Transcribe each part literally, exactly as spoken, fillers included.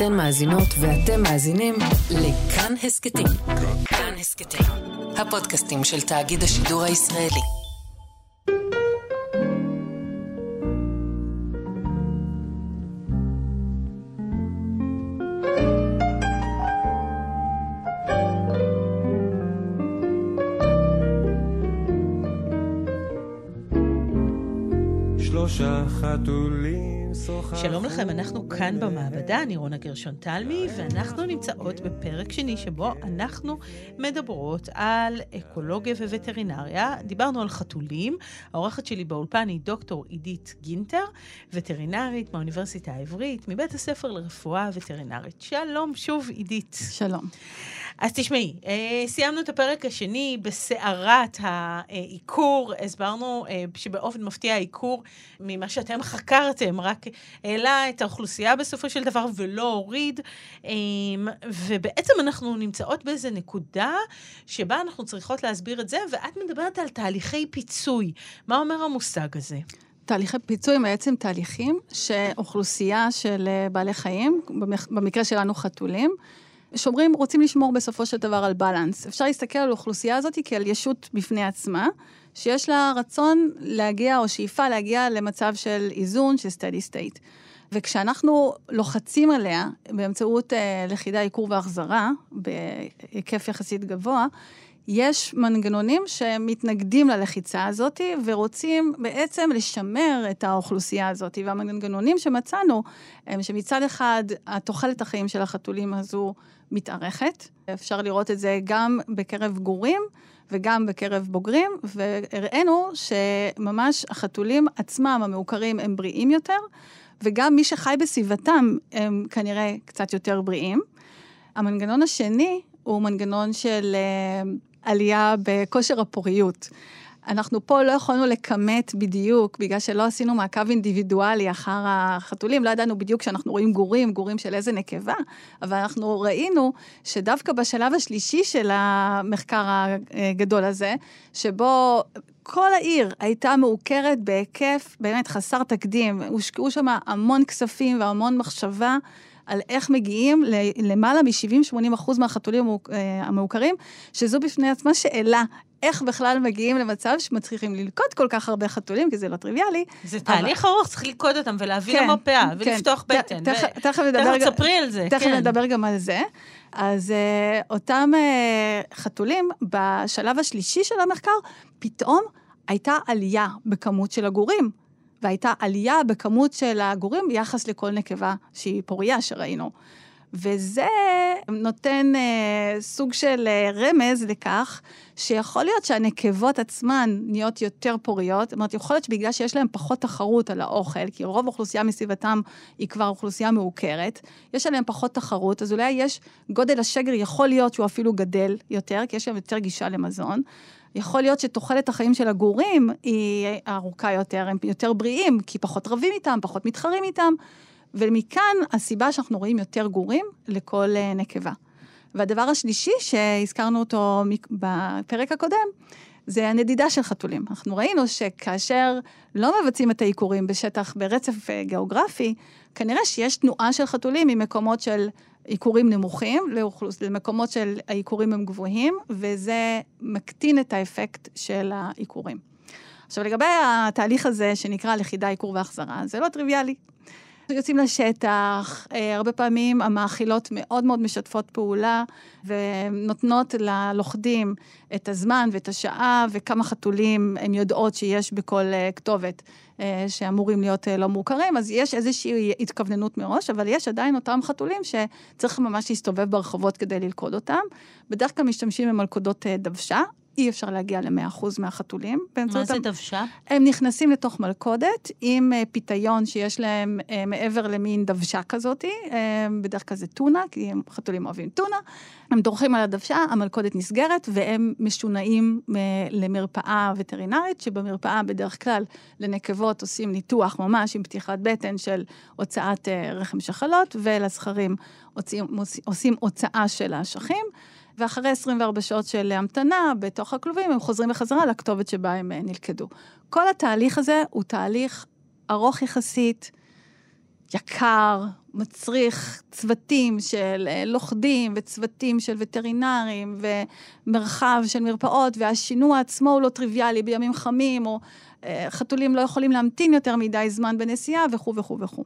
אתן מאזינות ואתם מאזינים לכאן הסקטים. כאן הסקטים, הפודקאסטים של תאגיד השידור הישראלי. שלושה חתולים. שלום לכם, אנחנו כאן במעבדה, אני רונה גרשון תלמי, ואנחנו נמצאות בפרק שני שבו אנחנו מדברות על אקולוגיה ווטרינריה. דיברנו על חתולים. האורחת שלי באולפן היא דוקטור עידית גינטר, וטרינרית מהאוניברסיטה העברית, מבית הספר לרפואה וטרינרית. שלום שוב עידית. שלום. אז תשמעי, סיימנו את הפרק השני בסערת העיקור, הסברנו שבאופן מפתיע העיקור ממה שאתם חקרתם, רק העלה את האוכלוסייה בסופו של דבר ולא הוריד, ובעצם אנחנו נמצאות באיזה נקודה שבה אנחנו צריכות להסביר את זה, ואת מדברת על תהליכי פיצוי. מה אומר המושג הזה? תהליכי פיצוי הם בעצם תהליכים שאוכלוסייה של בעלי חיים, במקרה שלנו חתולים, שומרים, רוצים לשמור בסופו של דבר על בלנס. אפשר להסתכל על האוכלוסייה הזאת כעל ישות בפני עצמה, שיש לה רצון להגיע או שאיפה להגיע למצב של איזון, של steady state. וכשאנחנו לוחצים עליה באמצעות אה, לכידה, עיקור והחזרה, בהיקף יחסית גבוה, יש מנגנונים שמתנגדים ללחיצה הזאת, ורוצים בעצם לשמר את האוכלוסייה הזאת. והמנגנונים שמצאנו, הם שמצד אחד, התוחלת החיים של החתולים הזו מתארכת. אפשר לראות את זה גם בקרב גורים, וגם בקרב בוגרים, והראינו שממש החתולים עצמם המעוקרים הם בריאים יותר, וגם מי שחי בסביבתם הם כנראה קצת יותר בריאים. המנגנון השני הוא מנגנון של עלייה בכושר הפוריות. אנחנו פה לא יכולנו לקמת בדיוק, בגלל שלא עשינו מעקב אינדיבידואלי אחר החתולים, לא ידענו בדיוק שאנחנו רואים גורים, גורים של איזה נקבה, אבל אנחנו ראינו שדווקא בשלב השלישי של המחקר הגדול הזה, שבו כל העיר הייתה מעוקרת בהיקף באמת חסר תקדים, הושקעו שם המון כספים והמון מחשבה, על איך מגיעים למעלה מ-שבעים שמונים אחוז מהחתולים המעוקרים, שזו בפני עצמה שאלה, איך בכלל מגיעים למצב שמצליחים ללקוט כל כך הרבה חתולים, כי זה לא טריוויאלי. זה תהליך ארוך, צריך ללקוט אותם ולהביא כן, למרפאה, כן, ולפתוח ת, בטן. תכף, ו... תכף נדבר, תכף תספרי על זה. תכף כן. נדבר גם על זה. אז uh, אותם uh, חתולים, בשלב השלישי של המחקר, פתאום הייתה עלייה בכמות של הגורים, והייתה עלייה בכמות של הגורים ביחס לכל נקבה שהיא פוריה שראינו. וזה נותן אה, סוג של אה, רמז לכך, שיכול להיות שהנקבות עצמן נהיות יותר פוריות, זאת אומרת, יכול להיות שבגלל שיש להם פחות תחרות על האוכל, כי רוב האוכלוסייה מסביבתם היא כבר אוכלוסייה מעוקרת, יש עליהם פחות תחרות, אז אולי יש גודל השגר, יכול להיות שהוא אפילו גדל יותר, כי יש להם יותר גישה למזון, יכול להיות שתוחלת החיים של הגורים היא ארוכה יותר, הם יותר בריאים, כי פחות רבים איתם, פחות מתחרים איתם, ומכאן הסיבה שאנחנו רואים יותר גורים לכל נקבה. והדבר השלישי שהזכרנו אותו בפרק הקודם, זה הנדידה של חתולים. אנחנו ראינו שכאשר לא מבצעים את העיקורים בשטח, ברצף גיאוגרפי, כנראה שיש תנועה של חתולים ממקומות של עיקורים נמוכים, למקומות של העיקורים הם גבוהים, וזה מקטין את האפקט של העיקורים. עכשיו, לגבי התהליך הזה שנקרא לכידה, עיקור והחזרה, זה לא טריוויאלי. יוצאים לשטח, הרבה פעמים המאכילות מאוד מאוד משתפות פעולה, ונותנות ללוכדים את הזמן ואת השעה, וכמה חתולים הן יודעות שיש בכל כתובת שאמורים להיות לא מוכרים, אז יש איזושהי התכווננות מראש, אבל יש עדיין אותם חתולים שצריך ממש להסתובב ברחובות כדי ללכוד אותם. בדרך כלל משתמשים במלכודות דוושה, אי אפשר להגיע ל-מאה אחוז מהחתולים. מה זה דוושה? הם נכנסים לתוך מלכודת עם פיתיון שיש להם מעבר למין דוושה כזאת, בדרך כלל זה טונה, כי הם חתולים אוהבים טונה, הם דורכים על הדוושה, המלכודת נסגרת, והם משונעים למרפאה וטרינרית, שבמרפאה בדרך כלל לנקבות עושים ניתוח ממש עם פתיחת בטן של הוצאת רחם שחלות, ולזכרים עושים, עושים הוצאה של האשכים, ואחרי עשרים וארבע שעות של המתנה בתוך הכלובים, הם חוזרים בחזרה לכתובת שבה הם נלכדו. כל התהליך הזה הוא תהליך ארוך יחסית, יקר, מצריך צוותים של לוחדים וצוותים של וטרינרים ומרחב של מרפאות, והשינוע עצמו הוא לא טריוויאלי בימים חמים, או חתולים לא יכולים להמתין יותר מדי זמן בנסיעה וכו' וכו' וכו'.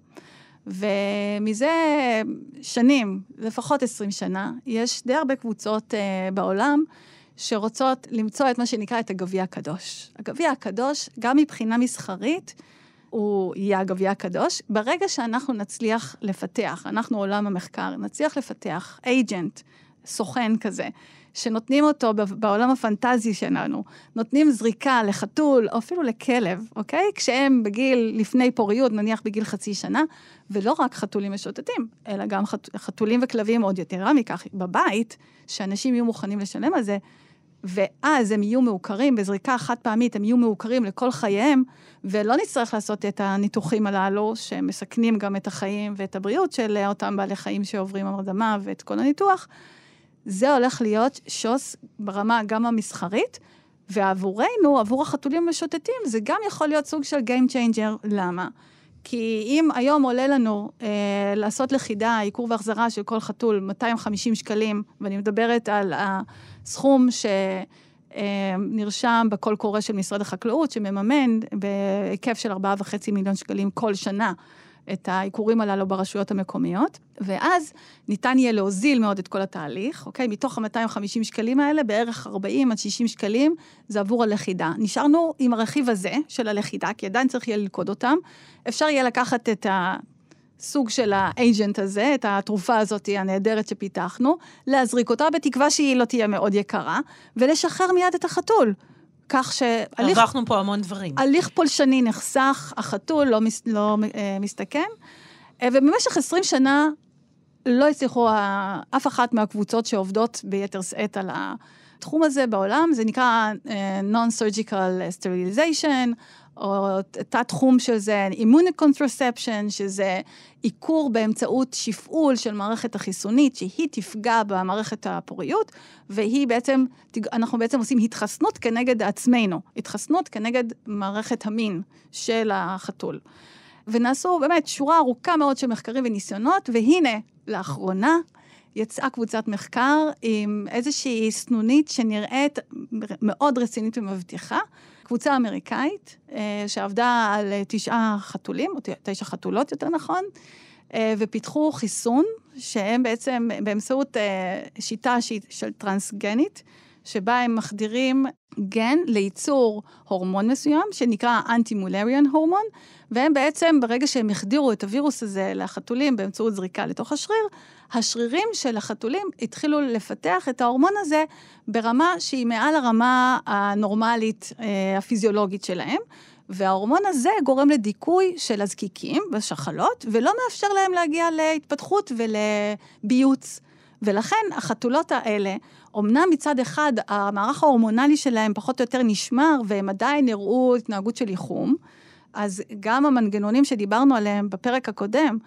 ומזה שנים, לפחות עשרים שנה, יש די הרבה קבוצות בעולם שרוצות למצוא את מה שנקרא את הגביע הקדוש. הגביע הקדוש, גם מבחינה מסחרית, הוא יהיה הגביע הקדוש. ברגע שאנחנו נצליח לפתח, אנחנו עולם המחקר, נצליח לפתח אייג'נט, סוכן כזה, שנותנים אותו בעולם הפנטזי שלנו, נותנים זריקה לחתול, או אפילו לכלב, אוקיי? כשהם בגיל, לפני פוריות, נניח בגיל חצי שנה, ולא רק חתולים משוטטים, אלא גם חתולים וכלבים עוד יתרה מכך, בבית, שאנשים יהיו מוכנים לשלם על זה, ואז הם יהיו מעוקרים, בזריקה חד פעמית, הם יהיו מעוקרים לכל חייהם, ולא נצטרך לעשות את הניתוחים הללו, שמסכנים גם את החיים ואת הבריאות של אותם בעלי חיים שעוברים הרדמה ואת כל הניתוח. זה הולך להיות שוס ברמה גם המסחרית, ועבורנו, עבור החתולים המשוטטים, זה גם יכול להיות סוג של game changer. למה? כי אם היום עולה לנו אה, לעשות לכידה, עיקור והחזרה של כל חתול, מאתיים וחמישים שקלים, ואני מדברת על הסכום שנרשם בכל קורא של משרד החקלאות, שמממן בהיקף של ארבעה וחצי מיליון שקלים כל שנה, את העיקורים הללו ברשויות המקומיות, ואז ניתן יהיה להוזיל מאוד את כל התהליך, אוקיי? מתוך ה-מאתיים וחמישים שקלים האלה, בערך ארבעים עד שישים שקלים, זה עבור הלכידה. נשארנו עם הרכיב הזה של הלכידה, כי עדיין צריך יהיה ללכוד אותם. אפשר יהיה לקחת את הסוג של האייג'נט הזה, את התרופה הזאת הנהדרת שפיתחנו, להזריק אותה בתקווה שהיא לא תהיה מאוד יקרה, ולשחרר מיד את החתול. כך שהליך... הרווחנו פה המון דברים. הליך פולשני נחסך, החתול לא, מס, לא אה, מסתכן, אה, ובמשך עשרים שנה לא הצליחו אה, אף אחת מהקבוצות שעובדות ביתר שאת על התחום הזה בעולם, זה נקרא אה, non-surgical sterilization, או תת תחום של זה, immuno contraception, שזה עיקור באמצעות שפעול של מערכת החיסונית, שהיא תפגע במערכת הפוריות, והיא בעצם, אנחנו בעצם עושים התחסנות כנגד עצמנו, התחסנות כנגד מערכת המין של החתול. ונעשו באמת שורה ארוכה מאוד של מחקרים וניסיונות, והנה, לאחרונה, יצאה קבוצת מחקר עם איזושהי סנונית שנראית מאוד רצינית ומבטיחה, קבוצה אמריקאית, שעבדה על תשעה חתולים, או תשע חתולות יותר נכון, ופיתחו חיסון, שהם בעצם באמצעות שיטה של טרנסגנית, שבה הם מחדירים גן לייצור הורמון מסוים, שנקרא אנטי-מולריאן הורמון, והם בעצם, ברגע שהם החדירו את הווירוס הזה לחתולים באמצעות זריקה לתוך השריר, השרירים של החתולים התחילו לפתח את ההורמון הזה ברמה שהיא מעל הרמה הנורמלית, הפיזיולוגית שלהם, וההורמון הזה גורם לדיכוי של הזקיקים בשחלות, ולא מאפשר להם להגיע להתפתחות ולביוץ. ולכן החתולות האלה, אמנם מצד אחד המערך ההורמונלי שלהם פחות או יותר נשמר, והם עדיין נראו התנהגות של איחום, אז גם המנגנונים שדיברנו עליהם בפרק הקודם,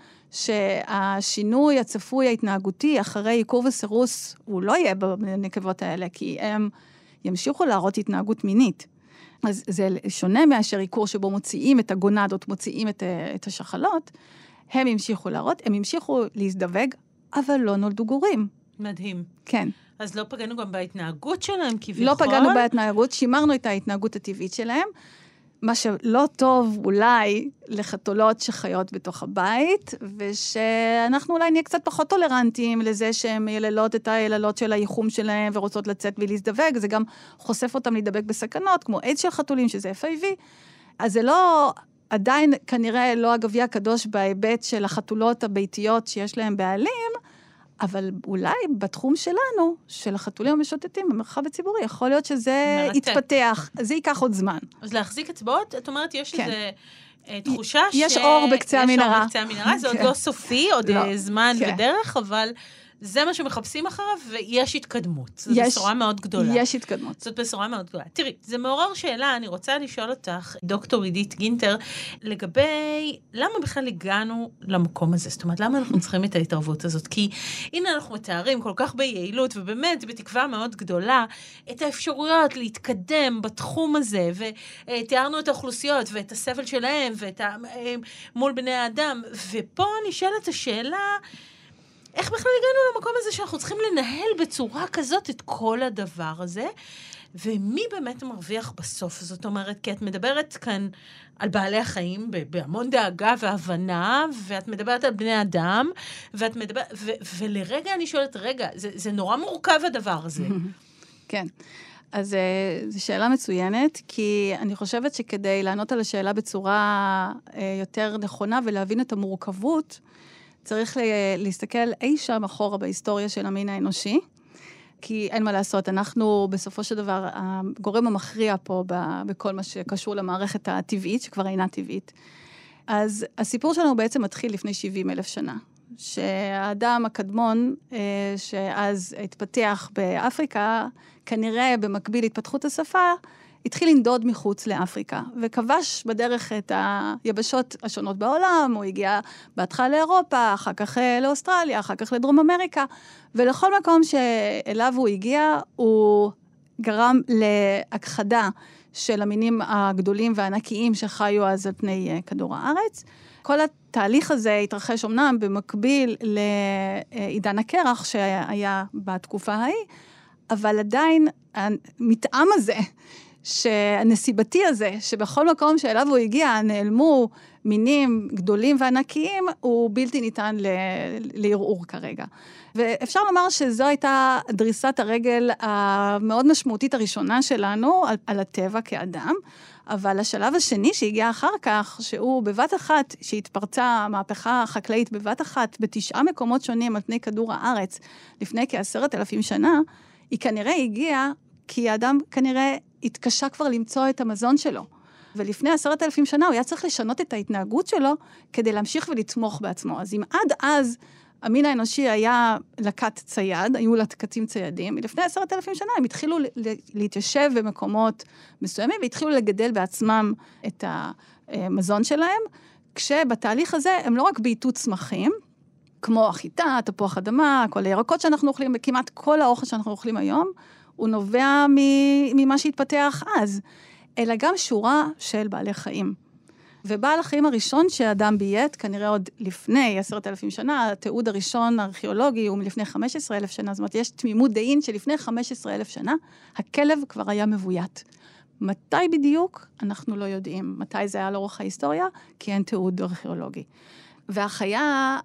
שהשינוי הצפוי ההתנהגותי אחרי עיקור וסירוס, הוא לא יהיה בנקבות האלה, כי הם ימשיכו להראות התנהגות מינית. אז זה שונה מאשר עיקור שבו מוציאים את הגונדות, מוציאים את, את השחלות, הם ימשיכו להראות, הם ימשיכו להזדווג, אבל לא נולדו גורים. מדהים. כן. אז לא פגענו גם בהתנהגות שלהם, כביכול? לא פגענו בהתנהגות, שימרנו את ההתנהגות הטבעית שלהם, מה שלא טוב אולי לחתולות שחיות בתוך הבית, ושאנחנו אולי נהיה קצת פחות טולרנטיים לזה שהן יללות את היללות של הייחום שלהם ורוצות לצאת ולהזדווג, זה גם חושף אותם להידבק בסכנות, כמו איידס של חתולים, שזה אף איי וי, אז זה לא, עדיין כנראה לא הגביע הקדוש בהיבט של החתולות הביתיות שיש להם בעלים, אבל אולי בתחום שלנו, של החתולים המשוטטים במרחב הציבורי, יכול להיות שזה מרתק. יתפתח, זה ייקח עוד זמן. אז להחזיק אצבעות, את אומרת, יש כן. איזה תחושה יש ש... אור בקצה המנהרה. יש אור בקצה המנהרה, זה עוד לא סופי, עוד לא. זמן כן. ודרך, אבל זה מה שמחפשים אחריו, ויש התקדמות. זו יש, בשורה מאוד גדולה. יש התקדמות. זאת בשורה מאוד גדולה. תראי, זה מעורר שאלה, אני רוצה לשאול אותך, דוקטור עידית גינטר, לגבי למה בכלל הגענו למקום הזה? זאת אומרת, למה אנחנו צריכים את ההתערבות הזאת? כי הנה אנחנו מתארים כל כך ביעילות, ובאמת בתקווה מאוד גדולה, את האפשרויות להתקדם בתחום הזה, ותיארנו את האוכלוסיות, ואת הסבל שלהם, ואת ה... מול בני האדם, ופה נשאלת השאלה, איך בכלל הגענו למקום הזה שאנחנו צריכים לנהל בצורה כזאת את כל הדבר הזה, ומי באמת מרוויח בסוף? זאת אומרת, כי את מדברת כאן על בעלי החיים בהמון דאגה והבנה, ואת מדברת על בני אדם, ואת מדברת, ו- ולרגע אני שואלת, רגע, זה, זה נורא מורכב הדבר הזה. כן. אז זו שאלה מצוינת, כי אני חושבת שכדי לענות על השאלה בצורה יותר נכונה ולהבין את המורכבות, צריך להסתכל אי שם אחורה בהיסטוריה של המין האנושי, כי אין מה לעשות, אנחנו בסופו של דבר, הגורם המכריע פה בכל מה שקשור למערכת הטבעית, שכבר אינה טבעית. אז הסיפור שלנו בעצם מתחיל לפני שבעים אלף שנה, שהאדם הקדמון, שאז התפתח באפריקה, כנראה במקביל להתפתחות השפה, התחיל לנדוד מחוץ לאפריקה, וכבש בדרך את היבשות השונות בעולם, הוא הגיע בהתחלה לאירופה, אחר כך לאוסטרליה, אחר כך לדרום אמריקה, ולכל מקום שאליו הוא הגיע, הוא גרם להכחדה של המינים הגדולים והענקיים שחיו אז על פני כדור הארץ. כל התהליך הזה התרחש אמנם במקביל לעידן הקרח שהיה בתקופה ההיא, אבל עדיין המתאם הזה, שהנסיבתי הזה, שבכל מקום שאליו הוא הגיע, נעלמו מינים גדולים וענקיים, הוא בלתי ניתן לערעור כרגע. ואפשר לומר שזו הייתה דריסת הרגל המאוד משמעותית הראשונה שלנו על, על הטבע כאדם, אבל השלב השני שהגיע אחר כך, שהוא בבת אחת, שהתפרצה המהפכה החקלאית בבת אחת, בתשעה מקומות שונים על פני כדור הארץ, לפני כעשרת אלפים שנה, היא כנראה הגיעה, כי האדם כנראה התקשה כבר למצוא את המזון שלו. ולפני עשרת אלפים שנה הוא היה צריך לשנות את ההתנהגות שלו, כדי להמשיך ולתמוך בעצמו. אז אם עד אז המין האנושי היה לקט צייד, היו לקטים ציידים, לפני עשרת אלפים שנה הם התחילו להתיישב במקומות מסוימים, והתחילו לגדל בעצמם את המזון שלהם, כשבתהליך הזה הם לא רק בעיתות צמחים, כמו החיטה, תפוח אדמה, כל הירקות שאנחנו אוכלים, וכמעט כל האוכל שאנחנו אוכלים היום, הוא נובע ממה שהתפתח אז, אלא גם שורה של בעלי חיים. ובעל החיים הראשון שהאדם בייט, כנראה עוד לפני עשרת אלפים שנה, התיעוד הראשון הארכיאולוגי הוא מלפני חמש עשרה אלף שנה, זאת אומרת, יש תמימות דעים שלפני חמש עשרה אלף שנה, הכלב כבר היה מבוית. מתי בדיוק? אנחנו לא יודעים. מתי זה היה לאורך ההיסטוריה? כי אין תיעוד ארכיאולוגי. והחיה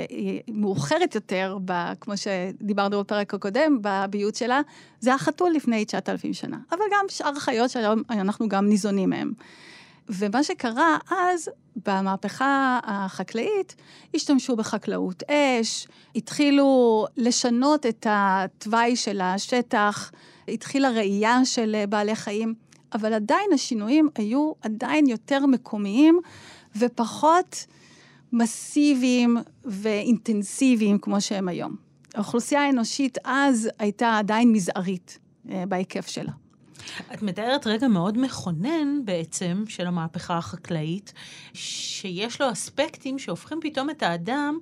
שמאוחרת יותר, ב, כמו שדיברנו בפרק הקודם, בביות שלה, זה החתול לפני תשעת אלפים שנה. אבל גם שאר חיות שאנחנו גם ניזונים מהם. ומה שקרה אז, במהפכה החקלאית, השתמשו בחקלאות אש, התחילו לשנות את התוואי של השטח, התחילה ראייה של בעלי חיים, אבל עדיין השינויים היו עדיין יותר מקומיים, ופחות מסיביים ואינטנסיביים כמו שהם היום. האוכלוסייה האנושית אז הייתה עדיין מזערית בהיקף שלה. את מתארת רגע מאוד מכונן בעצם של המהפכה החקלאית, שיש לו אספקטים שהופכים פתאום את האדם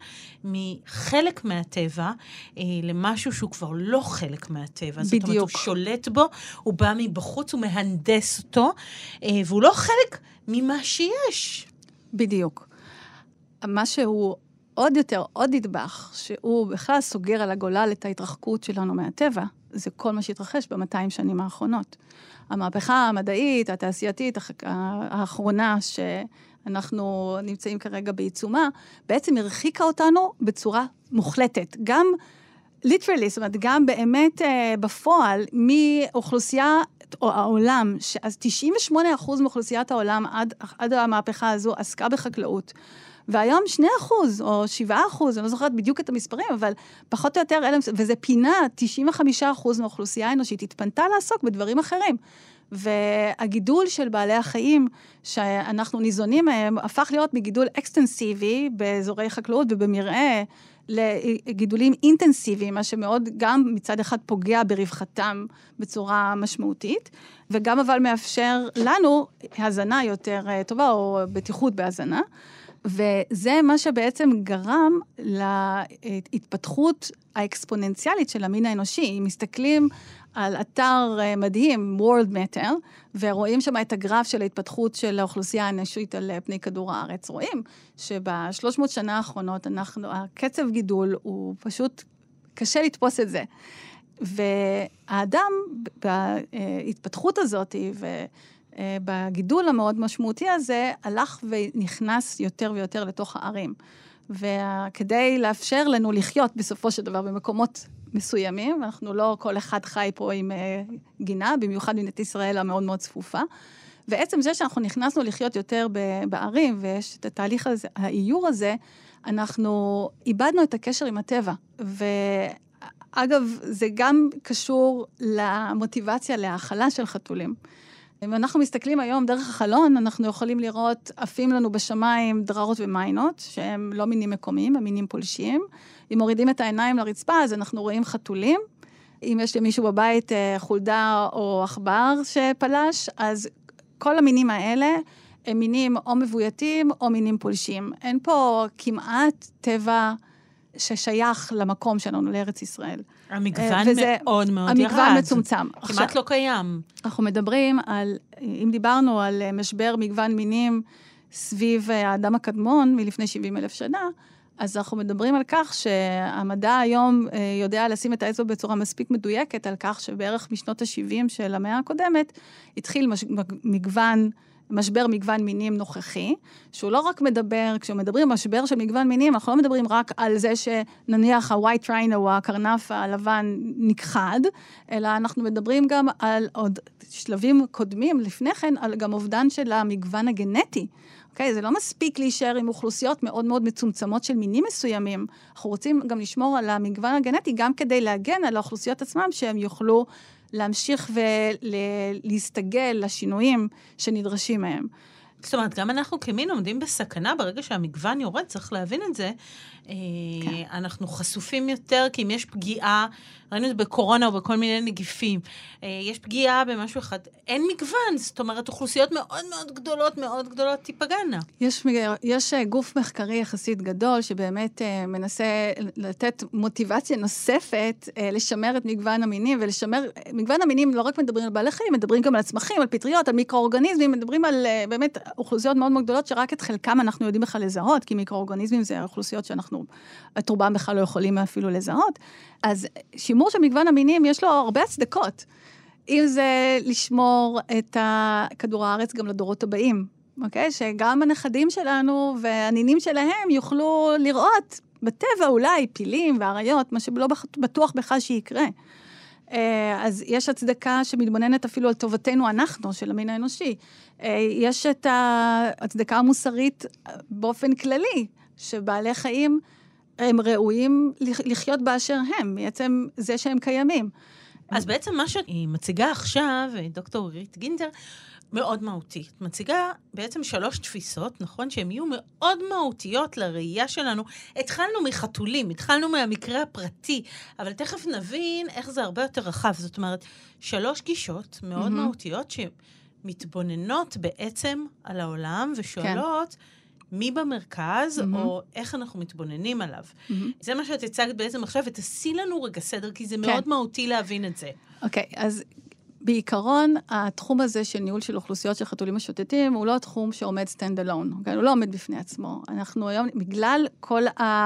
מחלק מהטבע למשהו שהוא כבר לא חלק מהטבע. בדיוק. זאת אומרת, הוא שולט בו, הוא בא מבחוץ, הוא מהנדס אותו, והוא לא חלק ממה שיש. בדיוק. מה שהוא עוד יותר, עוד נדבך, שהוא בכלל סוגר על הגולל את ההתרחקות שלנו מהטבע, זה כל מה שהתרחש ב-מאתיים שנים האחרונות. המהפכה המדעית, התעשייתית האחרונה שאנחנו נמצאים כרגע בעיצומה, בעצם הרחיקה אותנו בצורה מוחלטת. גם literally, זאת אומרת, גם באמת בפועל, מאוכלוסייה או העולם, אז תשעים ושמונה אחוז מאוכלוסיית העולם עד, עד המהפכה הזו עסקה בחקלאות. והיום שני אחוז או שבעה אחוז, אני לא זוכרת בדיוק את המספרים, אבל פחות או יותר, וזה פינה, תשעים וחמישה אחוז מהאוכלוסייה האנושית התפנתה לעסוק בדברים אחרים. והגידול של בעלי החיים שאנחנו ניזונים מהם, הפך להיות מגידול אקסטנסיבי באזורי חקלאות ובמרעה, לגידולים אינטנסיביים, מה שמאוד גם מצד אחד פוגע ברווחתם בצורה משמעותית, וגם אבל מאפשר לנו הזנה יותר טובה, או בטיחות בהזנה, וזה מה שבעצם גרם להתפתחות האקספוננציאלית של המין האנושי. אם מסתכלים על אתר מדהים, World Matter, ורואים שם את הגרף של ההתפתחות של האוכלוסייה האנושית על פני כדור הארץ, רואים שבשלוש מאות שנה האחרונות, אנחנו, הקצב גידול הוא פשוט קשה לתפוס את זה. והאדם בהתפתחות הזאת, ובגידול המאוד משמעותי הזה, הלך ונכנס יותר ויותר לתוך הערים. וכדי לאפשר לנו לחיות בסופו של דבר במקומות מסוימים, אנחנו לא כל אחד חי פה עם גינה, במיוחד במדינת ישראל המאוד מאוד צפופה, ועצם זה שאנחנו נכנסנו לחיות יותר בערים, ויש את התהליך הזה, האיור הזה, אנחנו איבדנו את הקשר עם הטבע, ואגב, זה גם קשור למוטיבציה להאכלה של חתולים. אם אנחנו מסתכלים היום דרך החלון, אנחנו יכולים לראות, עפים לנו בשמיים דררות ומיינות, שהם לא מינים מקומיים, הם מינים פולשיים. אם מורידים את העיניים לרצפה, אז אנחנו רואים חתולים. אם יש למישהו בבית חולדה או עכבר שפלש, אז כל המינים האלה הם מינים או מבויתים או מינים פולשיים. אין פה כמעט טבע ששייך למקום שלנו, לארץ ישראל. המגוון מאוד מאוד ירד. המגוון מצומצם. כמעט לא קיים. אנחנו מדברים על, אם דיברנו על משבר מגוון מינים סביב האדם הקדמון מלפני שבעים אלף שנה, אז אנחנו מדברים על כך שהמדע היום יודע לשים את האצבע בצורה מספיק מדויקת, על כך שבערך משנות ה-שבעים של המאה הקודמת, התחיל מגוון משבר מגוון מינים נוכחי, שהוא לא רק מדבר, כשמדברים משבר של מגוון מינים, אנחנו לא מדברים רק על זה שנניח ה-white rhino או הקרנף הלבן נכחד, אלא אנחנו מדברים גם על עוד שלבים קודמים לפני כן, על גם אובדן של המגוון הגנטי. אוקיי? זה לא מספיק להישאר עם אוכלוסיות מאוד מאוד מצומצמות של מינים מסוימים. אנחנו רוצים גם לשמור על המגוון הגנטי, גם כדי להגן על האוכלוסיות עצמם, שהם יוכלו להמשיך ולהסתגל לשינויים שנדרשים מהם. זאת אומרת, גם אנחנו כמין עומדים בסכנה, ברגע שהמגוון יורד, צריך להבין את זה, כן. אנחנו חשופים יותר, כי אם יש פגיעה, ראינו את זה בקורונה או בכל מיני נגיפים, יש פגיעה במשהו אחד, אין מגוון, זאת אומרת, אוכלוסיות מאוד מאוד גדולות, מאוד גדולות תיפגענה. יש, יש גוף מחקרי יחסית גדול, שבאמת מנסה לתת מוטיבציה נוספת, לשמר את מגוון המינים, ולשמר, מגוון המינים לא רק מדברים על בעלי חיים, מדברים גם על צמחים, על פטריות, על מיקרואורגניזמים, מדברים על באמת אוכלוסיות מאוד מאוד גדולות, שרק את חלקם אנחנו יודעים בכלל לזהות, כי מיקרואורגניזמים זה אוכלוסיות שאנחנו, את רובם בכלל לא יכולים אפילו לזהות. אז שימור של מגוון המינים יש לו הרבה הצדקות. אם זה לשמור את כדור הארץ גם לדורות הבאים, אוקיי? שגם הנכדים שלנו והנינים שלהם יוכלו לראות בטבע אולי פילים ואריות, מה שלא בטוח בכלל שיקרה. אז יש הצדקה שמתבוננת אפילו על טובתנו אנחנו, של המין האנושי. יש את ההצדקה המוסרית באופן כללי, שבעלי חיים הם ראויים לחיות באשר הם, בעצם זה שהם קיימים. אז בעצם מה שהיא מציגה עכשיו, דוקטור ריט גינטר, מאוד מהותית. מציגה בעצם שלוש תפיסות, נכון? שהן יהיו מאוד מהותיות לראייה שלנו. התחלנו מחתולים, התחלנו מהמקרה הפרטי, אבל תכף נבין איך זה הרבה יותר רחב. זאת אומרת, שלוש גישות מאוד mm-hmm. מהותיות שמתבוננות בעצם על העולם ושואלות כן. מי במרכז mm-hmm. או איך אנחנו מתבוננים עליו. Mm-hmm. זה מה שאת הצגת בעצם עכשיו, ותעשי לנו רגע סדר, כי זה כן. מאוד מהותי להבין את זה. אוקיי, okay, אז בעיקרון, התחום הזה של ניהול של אוכלוסיות של חתולים משוטטים, הוא לא התחום שעומד stand alone, okay? הוא לא עומד בפני עצמו. אנחנו היום, בגלל כל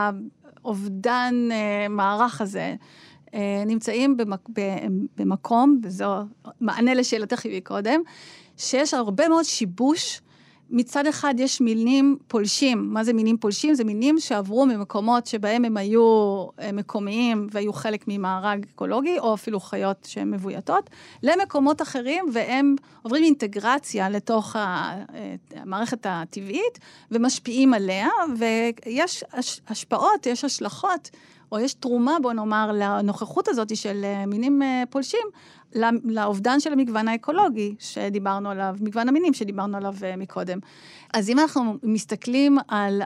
האובדן uh, מערך הזה, uh, נמצאים במק, במקום, וזו מענה לשאלתך קודם, שיש הרבה מאוד שיבוש. מצד אחד יש מינים פולשים. מה זה מינים פולשים? זה מינים שעברו ממקומות שבהם הם היו מקומיים והיו חלק ממארג אקולוגי, או אפילו חיות שהן מבויתות, למקומות אחרים, והם עוברים אינטגרציה לתוך המערכת הטבעית, ומשפיעים עליה, ויש השפעות, יש השלכות, או יש תרומה, בוא נאמר, לנוכחות הזאת של מינים פולשים, לאובדן של המגוון האקולוגי שדיברנו עליו, מגוון המינים שדיברנו עליו מקודם. אז אם אנחנו מסתכלים על,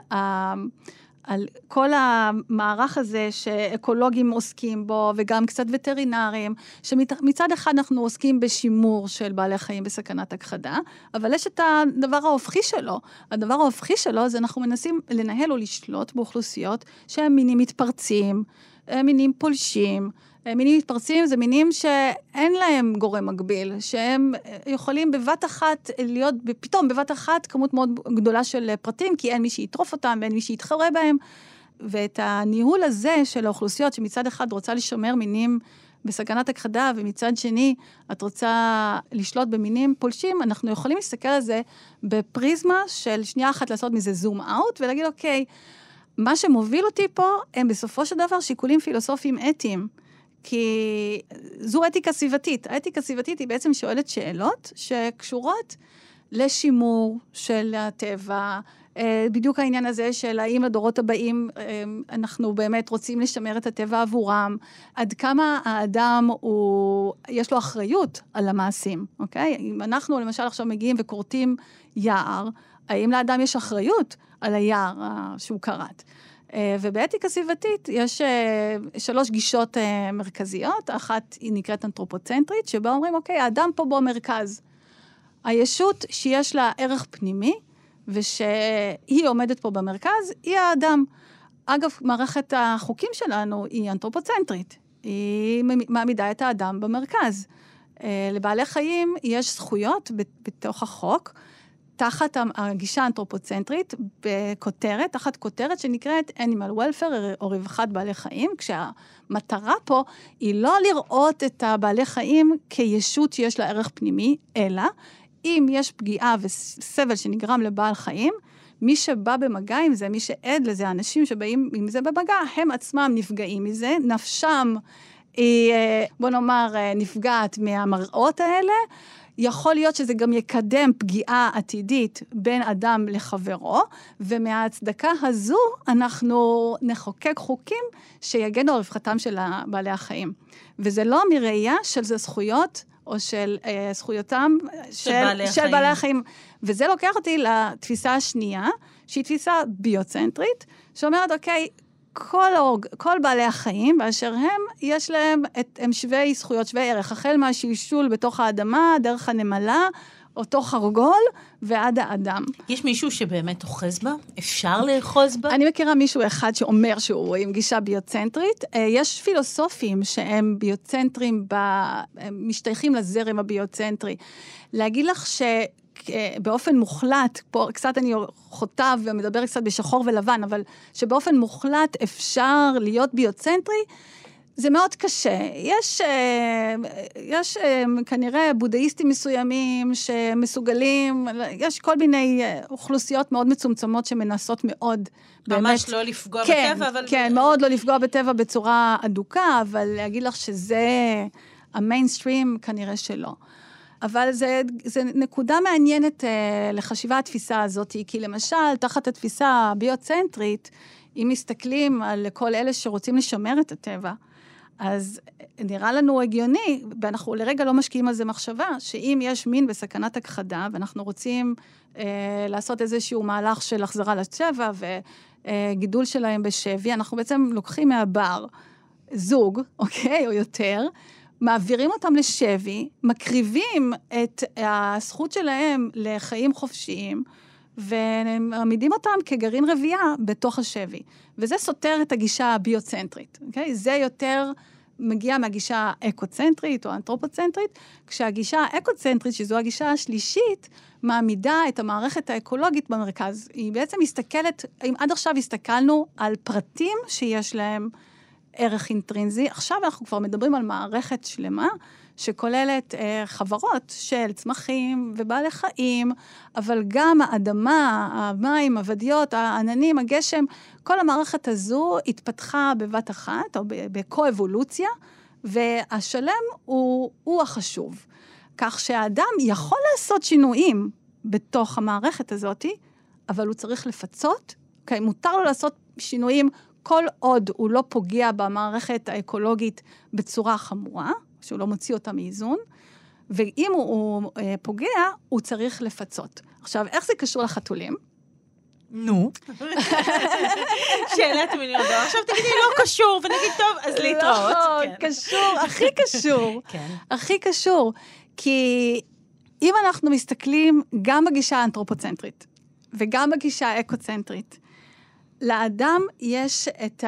על כל המערך הזה שאקולוגים עוסקים בו, וגם קצת וטרינרים, שמצד אחד אנחנו עוסקים בשימור של בעלי חיים בסכנת הכחדה, אבל יש את הדבר ההופכי שלו. הדבר ההופכי שלו זה אנחנו מנסים לנהל או לשלוט באוכלוסיות שהם מינים מתפרצים, מינים פולשים, מינים מתפרצים זה מינים שאין להם גורם מקביל, שהם יכולים בבת אחת להיות, פתאום בבת אחת כמות מאוד גדולה של פרטים, כי אין מי שיטרוף אותם, ואין מי שיתחרה בהם, ואת הניהול הזה של האוכלוסיות, שמצד אחד רוצה לשמר מינים בסכנת הכחדה, ומצד שני את רוצה לשלוט במינים פולשים, אנחנו יכולים להסתכל על זה בפריזמה של שנייה אחת לעשות מזה זום אאוט, ולהגיד אוקיי, מה שמוביל אותי פה, הם בסופו של דבר שיקולים פילוסופיים אתיים, כי זו אתיקה סביבתית. האתיקה סביבתית היא בעצם שואלת שאלות שקשורות לשימור של הטבע, בדיוק העניין הזה של האם לדורות הבאים אנחנו באמת רוצים לשמר את הטבע עבורם, עד כמה האדם הוא, יש לו אחריות על המעשים, אוקיי? אם אנחנו למשל עכשיו מגיעים וקורטים יער, האם לאדם יש אחריות על היער שהוא קראת? ובאתיקה סביבתית יש שלוש גישות מרכזיות, אחת היא נקראת אנתרופוצנטרית, שבה אומרים, אוקיי, האדם פה בו מרכז. הישות שיש לה ערך פנימי, ושהיא עומדת פה במרכז, היא האדם. אגב, מערכת החוקים שלנו היא אנתרופוצנטרית, היא מעמידה את האדם במרכז. לבעלי חיים יש זכויות בתוך החוק, תחת הגישה האנתרופוצנטרית, בכותרת, תחת כותרת שנקראת Animal Welfare, או רווחת בעלי חיים, כשהמטרה פה היא לא לראות את הבעלי חיים כישות שיש לה ערך פנימי, אלא אם יש פגיעה וסבל שנגרם לבעל חיים, מי שבא במגע עם זה, מי שעד לזה, האנשים שבאים עם זה במגע, הם עצמם נפגעים מזה, נפשם היא, בוא נאמר, נפגעת מהמראות האלה, יכול להיות שזה גם יקדם פגיעה עתידית בין אדם לחברו, ומההצדקה הזו אנחנו נחוקק חוקים שיגנו על רווחתם של בעלי החיים. וזה לא מראייה של זה זכויות, או של אה, זכויותם של, של, בעלי, של החיים. בעלי החיים. וזה לוקח אותי לתפיסה השנייה, שהיא תפיסה ביוצנטרית, שאומרת, אוקיי, כל, אורג, כל בעלי החיים, באשר הם, יש להם, את, הם שווי זכויות, שווי ערך, החל מהשלשול בתוך האדמה, דרך הנמלה, אותו חרגול, ועד האדם. יש מישהו שבאמת אוחז בה? אפשר לאחוז בה? אני מכירה מישהו אחד שאומר שהוא עם גישה ביוצנטרית. יש פילוסופים שהם ביוצנטרים, הם משתייכים לזרם הביוצנטרי. להגיד לך ש... באופן מוחלט, פה קצת אני חוטב ומדבר קצת בשחור ולבן, אבל שבאופן מוחלט אפשר להיות ביוצנטרי, זה מאוד קשה. יש, יש כנראה בודהיסטים מסוימים שמסוגלים, יש כל מיני אוכלוסיות מאוד מצומצמות שמנסות מאוד, ממש באמת, לא לפגוע כן, בטבע, אבל... כן, מאוד לא לפגוע בטבע בצורה אדוקה, אבל להגיד לך שזה המיינסטרים, כנראה שלא. אבל זה, זה נקודה מעניינת אה, לחשיבה התפיסה הזאת, כי למשל, תחת התפיסה הביוצנטרית, אם מסתכלים על כל אלה שרוצים לשמר את הטבע, אז נראה לנו הגיוני, ואנחנו לרגע לא משקיעים על זה מחשבה, שאם יש מין בסכנת הכחדה, ואנחנו רוצים אה, לעשות איזשהו מהלך של החזרה לטבע, וגידול שלהם בשבי, אנחנו בעצם לוקחים מהבר זוג, אוקיי, או יותר, מעבירים אותם לשבי, מקריבים את הזכות שלהם לחיים חופשיים, ומעמידים אותם כגרעין רבייה בתוך השבי. וזה סותר את הגישה הביוצנטרית. Okay? זה יותר מגיע מהגישה האקוצנטרית או האנתרופוצנטרית, כשהגישה האקוצנטרית, שזו הגישה השלישית, מעמידה את המערכת האקולוגית במרכז. היא בעצם מסתכלת, אם עד עכשיו הסתכלנו על פרטים שיש להם ערך אינטרינזי, עכשיו אנחנו כבר מדברים על מערכת שלמה, שכוללת אה, חברות של צמחים ובעלי חיים, אבל גם האדמה, המים, הוודיות, העננים, הגשם, כל המערכת הזו התפתחה בבת אחת, או בקו-אבולוציה, והשלם הוא, הוא החשוב. כך שהאדם יכול לעשות שינויים בתוך המערכת הזאת, אבל הוא צריך לפצות, כי מותר לו לעשות שינויים כל עוד הוא לא פוגע במערכת האקולוגית בצורה חמורה, שהוא לא מוציא אותה מאיזון, ואם הוא, הוא פוגע, הוא צריך לפצות. עכשיו, איך זה קשור לחתולים? נו. שאלת מיליון דולר. עכשיו תגידי, לא קשור, ונגיד, טוב, אז להתראות. לא, קשור, הכי קשור. כן. הכי קשור. כי אם אנחנו מסתכלים גם בגישה האנתרופוצנטרית, וגם בגישה האקוצנטרית, לאדם יש את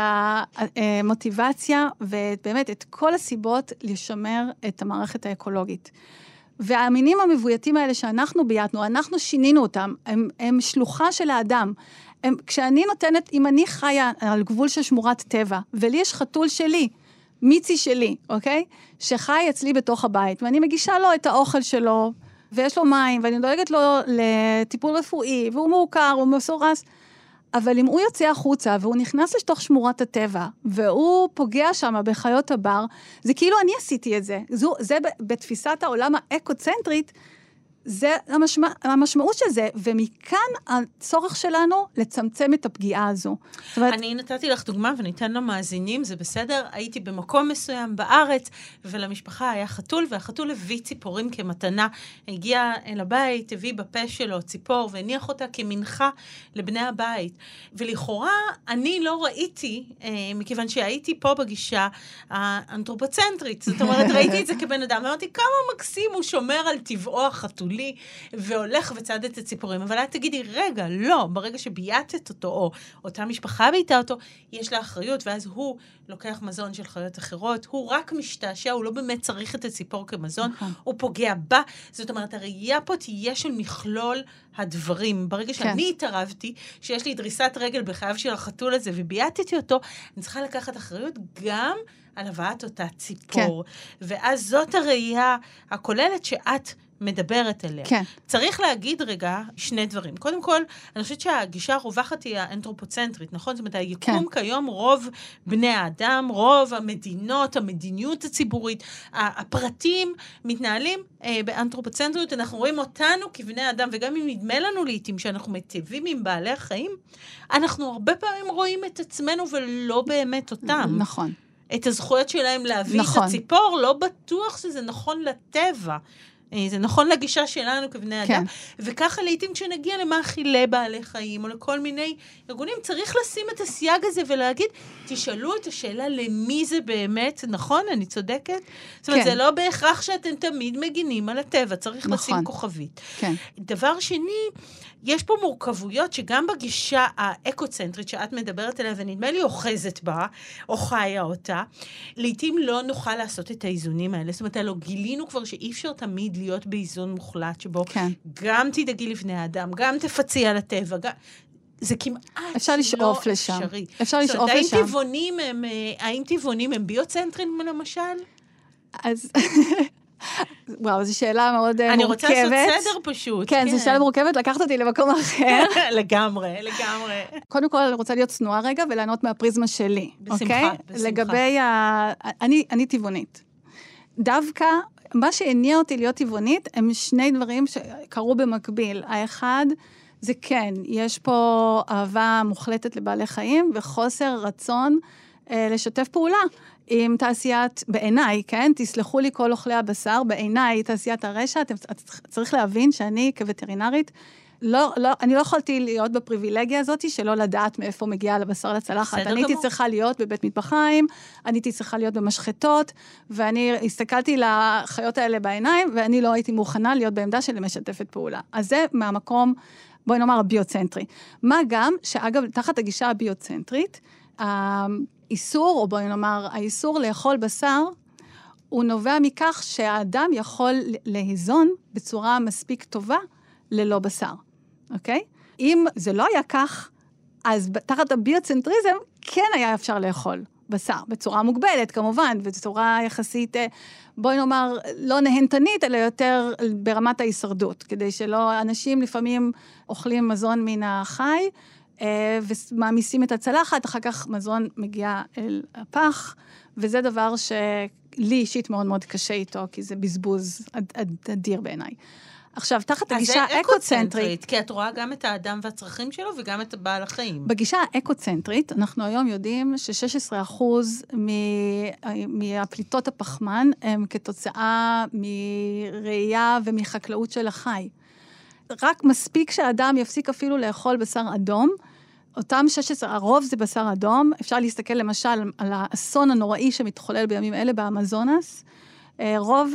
המוטיבציה, ובאמת את כל הסיבות לשמר את המערכת האקולוגית. והמינים המבויתים האלה שאנחנו בייתנו, אנחנו שינינו אותם, הם, הם שלוחה של האדם. הם, כשאני נותנת, אם אני חיה על גבול של שמורת טבע, ולי יש חתול שלי, מיצי שלי, אוקיי? שחי אצלי בתוך הבית, ואני מגישה לו את האוכל שלו, ויש לו מים, ואני דואגת לו לטיפול רפואי, והוא מורכר, הוא מסורס, אבל אם הוא יוצא החוצה, והוא נכנס לשתוך שמורת הטבע, והוא פוגע שם בחיות הבר, זה כאילו אני עשיתי את זה. זו, זה בתפיסת העולם האקוצנטרית, זה המשמע, המשמעות של זה, ומכאן הצורך שלנו לצמצם את הפגיעה הזו. זאת אומרת, אני נתתי לך דוגמה וניתן למאזינים, זה בסדר, הייתי במקום מסוים בארץ, ולמשפחה היה חתול, והחתול הביא ציפורים כמתנה, הגיע אל הבית, הביא בפה שלו ציפור, והניח אותה כמנחה לבני הבית. ולכאורה, אני לא ראיתי, מכיוון שהייתי פה בגישה האנתרופוצנטרית, זאת אומרת, ראיתי את זה כבן אדם, ואמרתי, כמה מקסים הוא שומר על טבעו החתול, לי, והולך וצד את הציפורים. אבל את תגידי, רגע, לא, ברגע שבייתת אותו, או אותה משפחה בייתה אותו, יש לה אחריות, ואז הוא לוקח מזון של חיות אחרות, הוא רק משתעשע, הוא לא באמת צריך את הציפור כמזון, הוא פוגע בה. זאת אומרת, הראייה פה תהיה של מכלול הדברים. ברגע שאני התערבתי, שיש לי דריסת רגל בחייו של החתול הזה, ובייתתי אותו, אני צריכה לקחת אחריות גם על הבאת אותה ציפור. ואז זאת הראייה הכוללת שאת מדברת עליה. כן. צריך להגיד רגע שני דברים. קודם כל, אני חושבת שהגישה הרווחת היא האנתרופוצנטרית, נכון? זאת אומרת, היקום כן. כיום רוב בני האדם, רוב המדינות, המדיניות הציבורית, הפרטים מתנהלים אה, באנתרופוצנטריות, אנחנו רואים אותנו כבני האדם, וגם אם נדמה לנו לעתים שאנחנו מטיבים עם בעלי החיים, אנחנו הרבה פעמים רואים את עצמנו ולא באמת אותם. נכון. את הזכויות שלהם להביא נכון. את הציפור, לא בטוח שזה נכון לטבע. זה נכון לגישה שלנו כבני כן. אדם, וככה לעתים כשנגיע למאכילי בעלי חיים, או לכל מיני ארגונים, צריך לשים את הסייג הזה ולהגיד, תשאלו את השאלה למי זה באמת, נכון? אני צודקת? כן. זאת אומרת, זה לא בהכרח שאתם תמיד מגינים על הטבע, צריך נכון. לשים כוכבית. כן. דבר שני, יש פה מורכבויות שגם בגישה האקוצנטרית שאת מדברת עליה, ונדמה לי אוחזת בה, או חיה אותה, לעתים לא נוכל לעשות את האיזונים האלה. זאת אומרת, לא גילינו כבר שאי אפשר תמיד להיות באיזון מוחלט, שבו כן. גם תדאגי לבני האדם, גם תפצי על הטבע, גם... זה כמעט אפשר לשאוף לא לשם. אפשרי. אפשר לשאוף האם לשם. טבעונים הם, האם טבעונים הם ביוצנטרים למשל? אז... וואו, זו שאלה מאוד מורכבת. אני רוצה לעשות סדר פשוט. כן, זו שאלה מורכבת, לקחת אותי למקום אחר. לגמרי, לגמרי. קודם כל, אני רוצה להיות צנועה רגע, ולענות מהפריזמה שלי. בשמחה, בשמחה. לגבי ה... אני טבעונית. דווקא, מה שהניע אותי להיות טבעונית, הם שני דברים שקרו במקביל. האחד, זה כן, יש פה אהבה מוחלטת לבעלי חיים, וחוסר רצון לשתף פעולה. עם תעשיית, בעיניי, כן, תסלחו לי כל אוכלי הבשר, בעיניי, תעשיית הרשע, אתם צריך להבין שאני כווטרינרית, לא, לא, אני לא יכולתי להיות בפריבילגיה הזאת, שלא לדעת מאיפה מגיעה לבשר לצלחת. אני הייתי צריכה להיות בבית מטבחיים, אני הייתי צריכה להיות במשחטות, ואני הסתכלתי לחיות האלה בעיניים, ואני לא הייתי מוכנה להיות בעמדה של משתפת פעולה. אז זה מהמקום, בואי נאמר, הביוצנטרי. מה גם, שאגב, תחת הגישה הביוצנטרית, האיסור, או בואי נאמר, האיסור לאכול בשר, הוא נובע מכך שהאדם יכול להיזון בצורה מספיק טובה ללא בשר. אוקיי? אם זה לא היה כך, אז תחת הביוצנטריזם כן היה אפשר לאכול בשר, בצורה מוגבלת כמובן, בצורה יחסית, בואי נאמר, לא נהנתנית, אלא יותר ברמת ההישרדות, כדי שלא, אנשים לפעמים אוכלים מזון מן החי, ומעמיסים את הצלחת, אחר כך מזון מגיע אל הפח, וזה דבר שלי אישית מאוד מאוד קשה איתו, כי זה בזבוז אדיר בעיניי. עכשיו, תחת הגישה האקוצנטרית, כי את רואה גם את האדם והצרכים שלו, וגם את בעל החיים. בגישה האקוצנטרית, אנחנו היום יודעים ש-שש עשרה אחוז מהפליטות הפחמן, הם כתוצאה מראייה ומחקלאות של החי. רק מספיק שהאדם יפסיק אפילו לאכול בשר אדום, אותם שש עשרה, הרוב זה בשר אדום, אפשר להסתכל למשל על האסון הנוראי שמתחולל בימים אלה באמזונס, רוב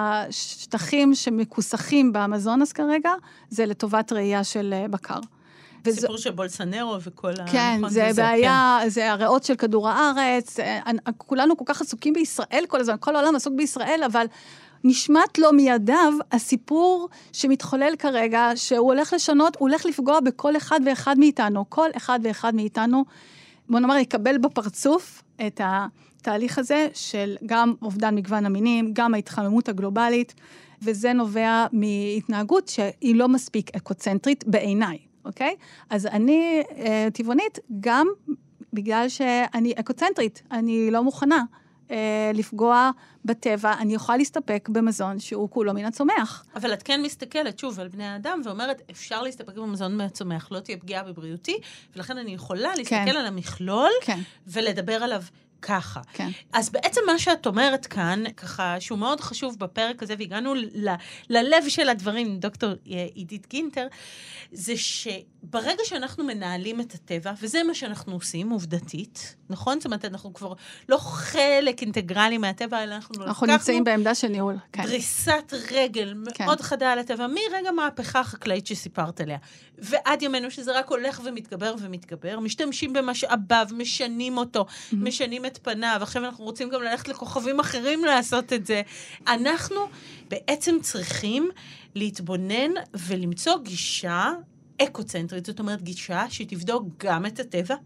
השטחים שמקוסחים באמזונס כרגע, זה לטובת ראייה של בקר. סיפור של בולסנרו וכל ה... כן, זה בעיה, זה הריאות של כדור הארץ, כולנו כל כך עסוקים בישראל כל הזמן, כל העולם עסוק בישראל, אבל נשמט לו מידיו הסיפור שמתחולל כרגע, שהוא הולך לשנות, הוא הולך לפגוע בכל אחד ואחד מאיתנו, כל אחד ואחד מאיתנו, בוא נאמר, יקבל בפרצוף את התהליך הזה של גם אובדן מגוון המינים, גם ההתחממות הגלובלית, וזה נובע מהתנהגות שהיא לא מספיק אקוצנטרית בעיניי, אוקיי? אז אני אה, טבעונית גם בגלל שאני אקוצנטרית, אני לא מוכנה אה, לפגוע בטבע, אני יכולה להסתפק במזון שהוא כולו מן הצומח. אבל את כן מסתכלת שוב על בני האדם, ואומרת, אפשר להסתפק במזון מהצומח, לא תהיה פגיעה בבריאותי, ולכן אני יכולה להסתכל כן. על המכלול, כן. ולדבר עליו ככה. כן. אז בעצם מה שאת אומרת כאן, ככה, שהוא מאוד חשוב בפרק הזה, והגענו ל- ללב של הדברים, דוקטור עידית גינטר, זה שברגע שאנחנו מנהלים את הטבע, וזה מה שאנחנו עושים, עובדתית, נכון? זאת אומרת, אנחנו כבר לא חלק אינטגרלי מהטבע, אלא אנחנו לא אנחנו נמצאים בעמדה של ניהול. כן. דריסת רגל כן. מאוד חדה על הטבע, מרגע מהפכה החקלאית שסיפרת עליה, ועד ימינו שזה רק הולך ומתגבר ומתגבר, משתמשים במשאביו, משנים אותו, mm-hmm. משנים את פניו, עכשיו אנחנו רוצים גם ללכת לכוכבים אחרים לעשות את זה. אנחנו בעצם צריכים להתבונן ולמצוא גישה אקוצנטרית, זאת אומרת גישה שתבדוק גם את הטבע,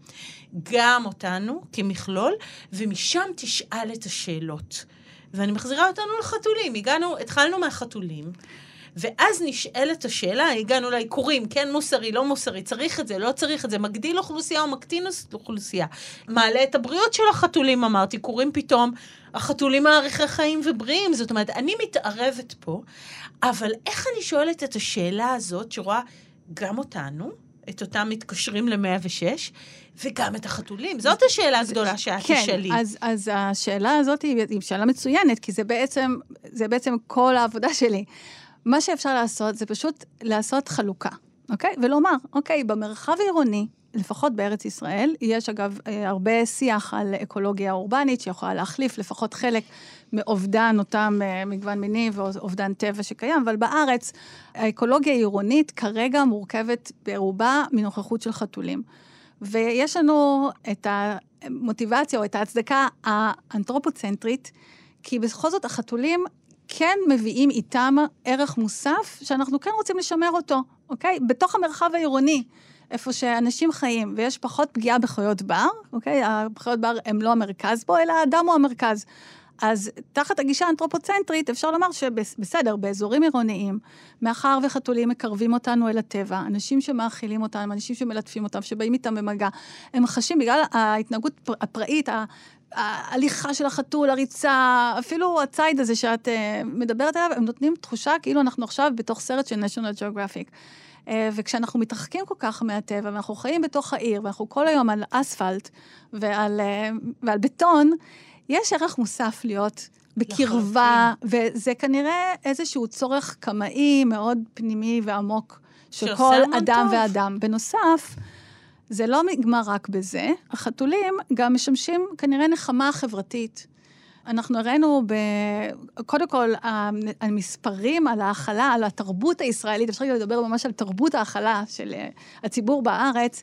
גם אותנו כמכלול, ומשם תשאל את השאלות. ואני מחזירה אותנו לחתולים. הגענו, התחלנו מהחתולים, ואז נשאלת השאלה, הגענו לעיקורים, כן מוסרי, לא מוסרי, צריך את זה, לא צריך את זה, מגדיל אוכלוסייה או מקטין אוכלוסייה. מעלה את הבריאות של החתולים, אמרתי, עיקורים פתאום, החתולים מעריכי חיים ובריאים, זאת אומרת, אני מתערבת פה, אבל איך אני שואלת את השאלה הזאת, שרואה גם אותנו, את אותם מתקשרים ל-מאה ושש, וגם את החתולים. זאת השאלה הגדולה שאת תשאלי. כן, אז, אז השאלה הזאת היא, היא שאלה מצוינת, כי זה בעצם, זה בעצם כל העבודה שלי. מה שאפשר לעשות זה פשוט לעשות חלוקה, אוקיי? ולומר, אוקיי, במרחב העירוני, לפחות בארץ ישראל, יש אגב הרבה שיח על אקולוגיה אורבנית, שיכולה להחליף לפחות חלק מאובדן אותם מגוון מיני ואובדן טבע שקיים, אבל בארץ האקולוגיה העירונית כרגע מורכבת ברובה מנוכחות של חתולים. ויש לנו את המוטיבציה או את ההצדקה האנתרופוצנטרית, כי בכל זאת החתולים כן מביאים איתם ערך מוסף, שאנחנו כן רוצים לשמר אותו, אוקיי? בתוך המרחב העירוני, איפה שאנשים חיים, ויש פחות פגיעה בחיות בר, אוקיי? החיות בר הם לא המרכז בו, אלא האדם הוא המרכז. אז תחת הגישה האנתרופוצנטרית, אפשר לומר שבסדר, באזורים עירוניים, מאחר וחתולים מקרבים אותנו אל הטבע, אנשים שמאכילים אותם, אנשים שמלטפים אותם, שבאים איתם במגע, הם חשים בגלל ההתנהגות הפראית, ההליכה של החתול, הריצה, אפילו הצייד הזה שאת מדברת עליו, הם נותנים תחושה כאילו אנחנו עכשיו בתוך סרט של National Geographic. וכשאנחנו מתרחקים כל כך מהטבע, ואנחנו חיים בתוך העיר, ואנחנו כל היום על אספלט ועל, ועל בטון, יש ערך מוסף להיות בקרבה, וזה כנראה איזשהו צורך קמאי מאוד פנימי ועמוק, של כל אדם טוב. ואדם. בנוסף, זה לא נגמר רק בזה, החתולים גם משמשים כנראה נחמה חברתית. אנחנו הראינו, ב... קודם כל, המספרים על האכלה, על התרבות הישראלית, אפשר לדבר ממש על תרבות האכלה של הציבור בארץ,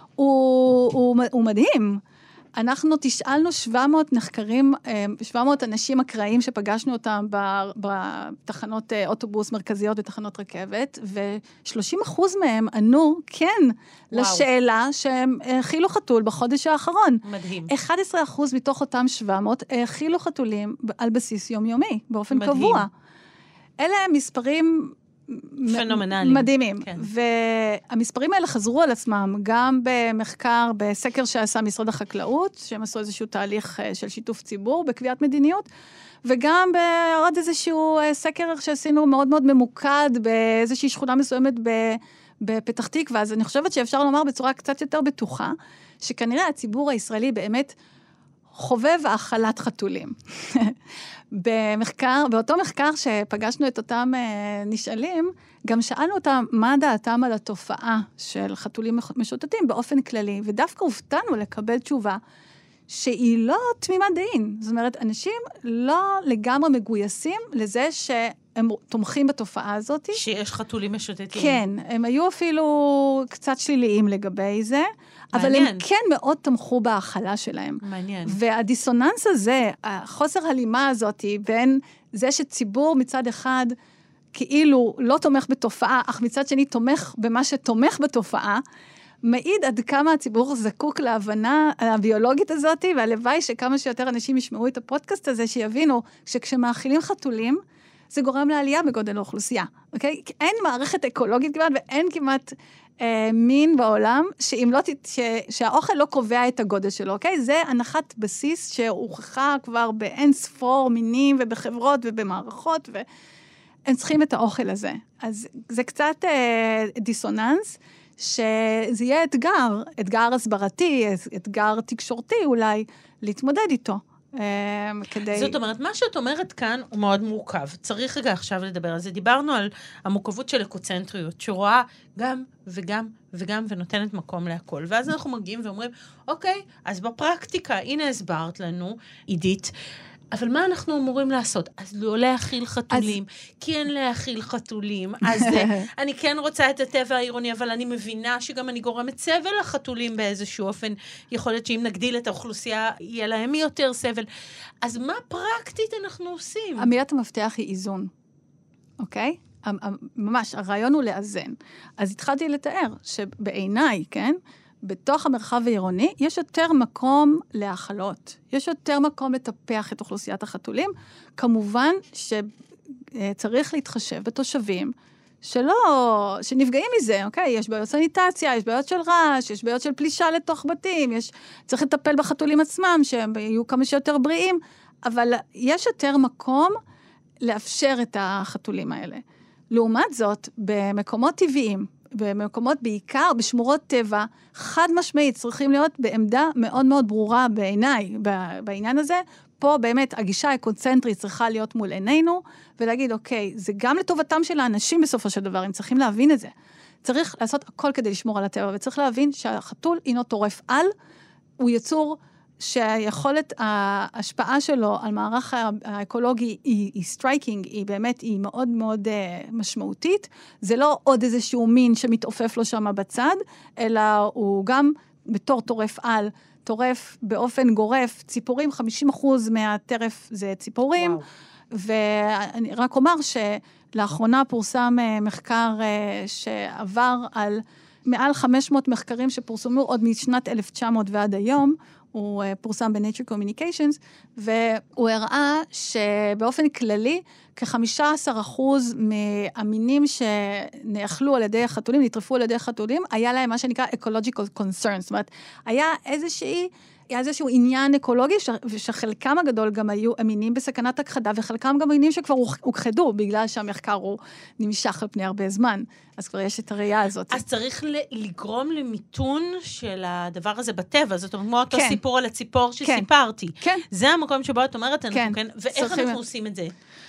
הוא, הוא, הוא מדהים. אנחנו תשאלנו שבע מאות נחקרים, שבע מאות אנשים אקראיים שפגשנו אותם בתחנות אוטובוס מרכזיות ותחנות רכבת, ו-שלושים אחוז מהם ענו כן וואו. לשאלה שהם האכילו חתול בחודש האחרון. מדהים. אחד עשר אחוז מתוך אותם שבע מאות האכילו חתולים על בסיס יומיומי, באופן מדהים. קבוע. אלה הם מספרים פנומנליים. מדהימים. כן. והמספרים האלה חזרו על עצמם, גם במחקר, בסקר שעשה משרד החקלאות, שהם עשו איזשהו תהליך של שיתוף ציבור בקביעת מדיניות, וגם בעוד איזשהו סקר שעשינו מאוד מאוד ממוקד, באיזושהי שכונה מסוימת בפתח תקווה, אז אני חושבת שאפשר לומר בצורה קצת יותר בטוחה, שכנראה הציבור הישראלי באמת חובב האכלת חתולים. במחקר, באותו מחקר שפגשנו את אותם נשאלים, גם שאלנו אותם מה דעתם על התופעה של חתולים משוטטים באופן כללי, ודווקא הופתענו לקבל תשובה שהיא לא תמימת דעים. זאת אומרת, אנשים לא לגמרי מגויסים לזה שהם תומכים בתופעה הזאת. שיש חתולים משוטטים. כן, הם היו אפילו קצת שליליים לגבי זה, אבל הם כן מאוד תמכו בהאכלה שלהם. מעניין. והדיסוננס הזה, החוסר הלימה הזאת, בין זה שציבור מצד אחד כאילו לא תומך בתופעה, אך מצד שני תומך במה שתומך בתופעה, מעיד עד כמה הציבור זקוק להבנה הביולוגית הזאת, והלוואי שכמה שיותר אנשים ישמעו את הפודקאסט הזה, שיבינו שכשמאכילים חתולים, זה גורם לעלייה בגודל האוכלוסייה, אוקיי? אין מערכת אקולוגית כמעט, ואין כמעט אה, מין בעולם, שאם לא, ש, שהאוכל לא קובע את הגודל שלו, אוקיי? זה הנחת בסיס שהוכחה כבר באין ספור מינים ובחברות ובמערכות, והם צריכים את האוכל הזה. אז זה קצת אה, דיסוננס, שזה יהיה אתגר, אתגר הסברתי, אתגר תקשורתי אולי, להתמודד איתו. כדי... זאת אומרת, מה שאת אומרת כאן הוא מאוד מורכב. צריך רגע עכשיו לדבר על זה. דיברנו על המורכבות של אקוצנטריות, שרואה גם וגם וגם ונותנת מקום להכל. ואז אנחנו מגיעים ואומרים, אוקיי, אז בפרקטיקה, הנה הסברת לנו, עידית, אבל מה אנחנו אמורים לעשות? אז לא להאכיל חתולים, אז... כן להאכיל חתולים, אז אני כן רוצה את הטבע העירוני, אבל אני מבינה שגם אני גורמת סבל לחתולים באיזשהו אופן, יכול להיות שאם נגדיל את האוכלוסייה, יהיה להם יותר סבל. אז מה פרקטית אנחנו עושים? המילת המפתח היא איזון, אוקיי? ממש, הרעיון הוא לאזן. אז התחלתי לתאר שבעיניי, כן? בתוך המרחב העירוני, יש יותר מקום להאכלות. יש יותר מקום לטפח את אוכלוסיית החתולים. כמובן שצריך להתחשב בתושבים שלא, שנפגעים מזה, אוקיי? יש בעיות סניטציה, יש בעיות של רעש, יש בעיות של פלישה לתוך בתים, יש, צריך לטפל בחתולים עצמם, שהם יהיו כמה שיותר בריאים, אבל יש יותר מקום לאפשר את החתולים האלה. לעומת זאת, במקומות טבעיים, במקומות בעיקר, בשמורות טבע, חד משמעית, צריכים להיות בעמדה מאוד מאוד ברורה בעיניי, בעניין הזה. פה באמת הגישה האקוצנטרית צריכה להיות מול עינינו, ולהגיד, אוקיי, זה גם לטובתם של האנשים בסופו של דבר, הם צריכים להבין את זה. צריך לעשות הכל כדי לשמור על הטבע, וצריך להבין שהחתול אינו טורף על, הוא יצור שהיכולת ההשפעה שלו על מערך האקולוגי היא, היא סטרייקינג, היא באמת, היא מאוד מאוד uh, משמעותית. זה לא עוד איזשהו מין שמתעופף לו שם בצד, אלא הוא גם בתור טורף על, טורף באופן גורף, ציפורים, חמישים אחוז מהטרף זה ציפורים, וואו. ואני רק אומר שלאחרונה פורסם מחקר שעבר על מעל חמש מאות מחקרים שפורסמו עוד משנת אלף תשע מאות ועד היום, הוא פורסם ב-Nature Communications, והוא הראה שבאופן כללי, כ-חמישה עשר אחוז מהמינים שנאכלו על ידי החתולים, נטרפו על ידי החתולים, היה להם מה שנקרא ecological concern, זאת אומרת, היה איזושהי, היה איזשהו עניין אקולוגי, שחלקם הגדול גם היו אמינים בסכנת הכחדה, וחלקם גם מינים שכבר הוכחדו, בגלל שהמחקר הוא נמשך על פני הרבה זמן. אז כבר יש את הראייה הזאת. אז צריך לגרום למיתון של הדבר הזה בטבע, זאת אומרת, כמו אותו כן. סיפור על הציפור שסיפרתי. כן. זה המקום שבו את אומרת, אנחנו כן. כן, ואיך צריכים... אנחנו עושים את זה?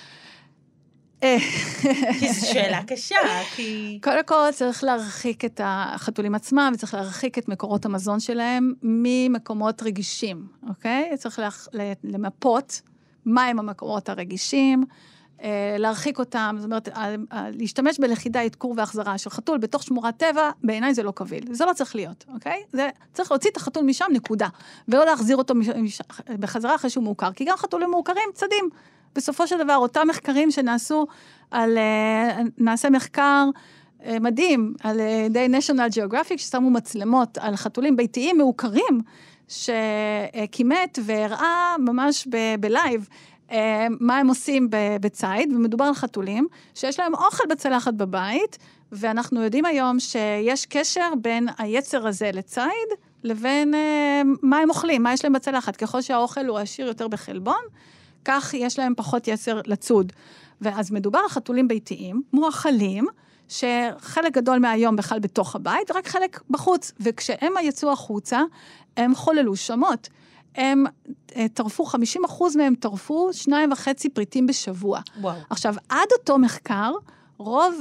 כי זו שאלה קשה, כי... קודם כל צריך להרחיק את החתולים עצמם, וצריך להרחיק את מקורות המזון שלהם ממקומות רגישים, אוקיי? צריך למפות מהם המקורות הרגישים, להרחיק אותם, זאת אומרת, להשתמש בלכידה, עדכור והחזרה של חתול בתוך שמורת טבע, בעיניי זה לא קביל. זה לא צריך להיות, אוקיי? זה צריך להוציא את החתול משם, נקודה. ולא להחזיר אותו בחזרה אחרי שהוא מעוקר, כי גם חתולים מעוקרים צדים. בסופו של דבר, אותם מחקרים שנעשו על, נעשה מחקר מדהים, על ידי National Geographic, ששמו מצלמות על חתולים ביתיים מעוקרים, שכימת והראה ממש ב- בלייב, מה הם עושים בצייד, ומדובר על חתולים, שיש להם אוכל בצלחת בבית, ואנחנו יודעים היום שיש קשר בין היצר הזה לצייד, לבין מה הם אוכלים, מה יש להם בצלחת. ככל שהאוכל הוא עשיר יותר בחלבון, כך יש להם פחות יצר לצוד. ואז מדובר על חתולים ביתיים, מואכלים, שחלק גדול מהיום בכלל בתוך הבית, ורק חלק בחוץ. וכשהם יצאו החוצה, הם חוללו שמות. הם טרפו, חמישים אחוז מהם טרפו שניים וחצי פריטים בשבוע. וואו. עכשיו, עד אותו מחקר, רוב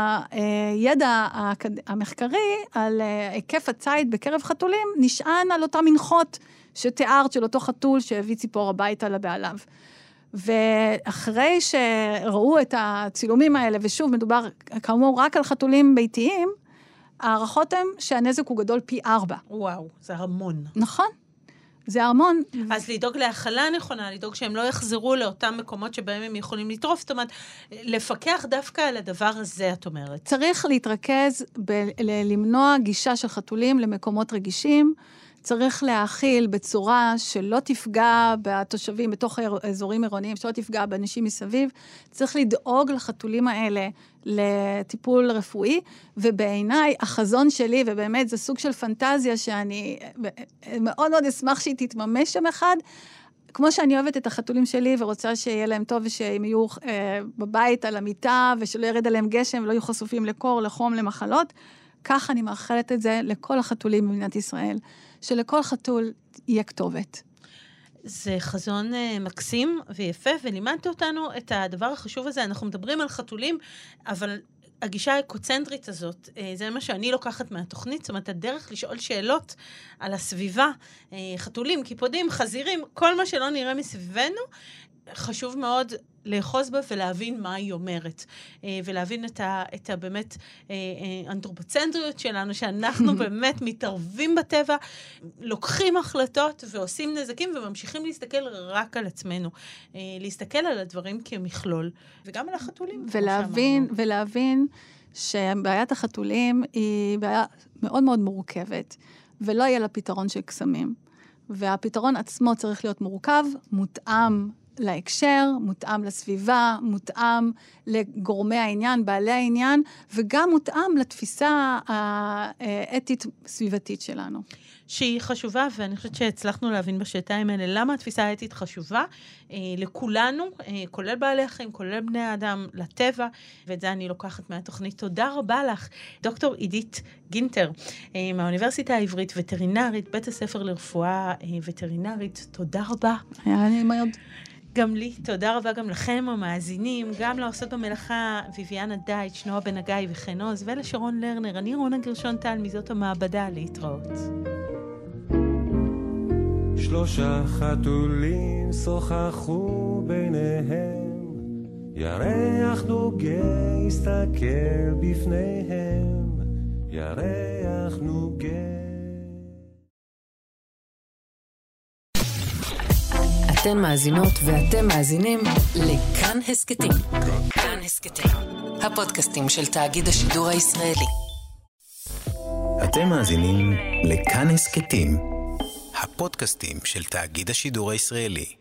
הידע המחקרי על היקף הצייד בקרב חתולים, נשען על אותם מנחות שתיארת של אותו חתול שהביא ציפור הביתה לבעליו. ואחרי שראו את הצילומים האלה, ושוב מדובר כאמור רק על חתולים ביתיים, הערכות הן שהנזק הוא גדול פי ארבע. וואו, זה המון. נכון. זה המון. אז לדאוג להאכלה נכונה, לדאוג שהם לא יחזרו לאותם מקומות שבהם הם יכולים לטרוף, זאת אומרת, לפקח דווקא על הדבר הזה, את אומרת. צריך להתרכז בלמנוע גישה של חתולים למקומות רגישים, צריך להאכיל בצורה שלא תפגע בתושבים, בתוך אזורים עירוניים, שלא תפגע באנשים מסביב. צריך לדאוג לחתולים האלה לטיפול רפואי, ובעיניי החזון שלי, ובאמת זה סוג של פנטזיה שאני מאוד מאוד אשמח שהיא תתממש שם אחד, כמו שאני אוהבת את החתולים שלי ורוצה שיהיה להם טוב ושהם יהיו אה, בבית על המיטה ושלא ירד עליהם גשם ולא יהיו חשופים לקור, לחום, למחלות, כך אני מאחלת את זה לכל החתולים במדינת ישראל, שלכל חתול יהיה כתובת. זה חזון uh, מקסים ויפה, ולימדת אותנו את הדבר החשוב הזה. אנחנו מדברים על חתולים, אבל הגישה האקוצנטרית הזאת, uh, זה מה שאני לוקחת מהתוכנית, זאת אומרת, הדרך לשאול שאלות על הסביבה, uh, חתולים, קיפודים, חזירים, כל מה שלא נראה מסביבנו, חשוב מאוד לאחוז בה ולהבין מה היא אומרת, ולהבין את ה, את ה באמת אנתרופוצנטריות שלנו, שאנחנו באמת מתערבים בטבע, לוקחים החלטות ועושים נזקים, וממשיכים להסתכל רק על עצמנו, להסתכל על הדברים כמכלול, וגם על החתולים. ולהבין, ולהבין שבעיית החתולים היא בעיה מאוד מאוד מורכבת, ולא יהיה לה פתרון של קסמים. והפתרון עצמו צריך להיות מורכב, מותאם להקשר, מותאם לסביבה, מותאם לגורמי העניין, בעלי העניין, וגם מותאם לתפיסה האתית סביבתית שלנו. שהיא חשובה, ואני חושבת שהצלחנו להבין בשעתיים האלה, למה התפיסה האתית חשובה אה, לכולנו, אה, כולל בעלי החיים, כולל בני האדם, לטבע, ואת זה אני לוקחת מהתוכנית. תודה רבה לך, דוקטור עידית גינטר, אה, מהאוניברסיטה העברית, וטרינרית, בית הספר לרפואה אה, וטרינרית. תודה רבה. היה לי מאוד. גם לי, תודה רבה גם לכם המאזינים, גם לעושות במלאכה ויביאנה דייטש, נועה בן הגיא וכן עוז, ולשרון לרנר, אני רונה גרשון טל, מזאת המעבדה, להתראות. שלושה חתולים שוחחו ביניהם, ירח נוגה הסתכל בפניהם, ירח נוגה. אתן מאזינות ואתם מאזינים לכאן הסקטים. כאן הסקטים, הפודקאסטים של תאגיד השידור הישראלי. אתם מאזינים לכאן הסקטים, הפודקאסטים של תאגיד השידור הישראלי.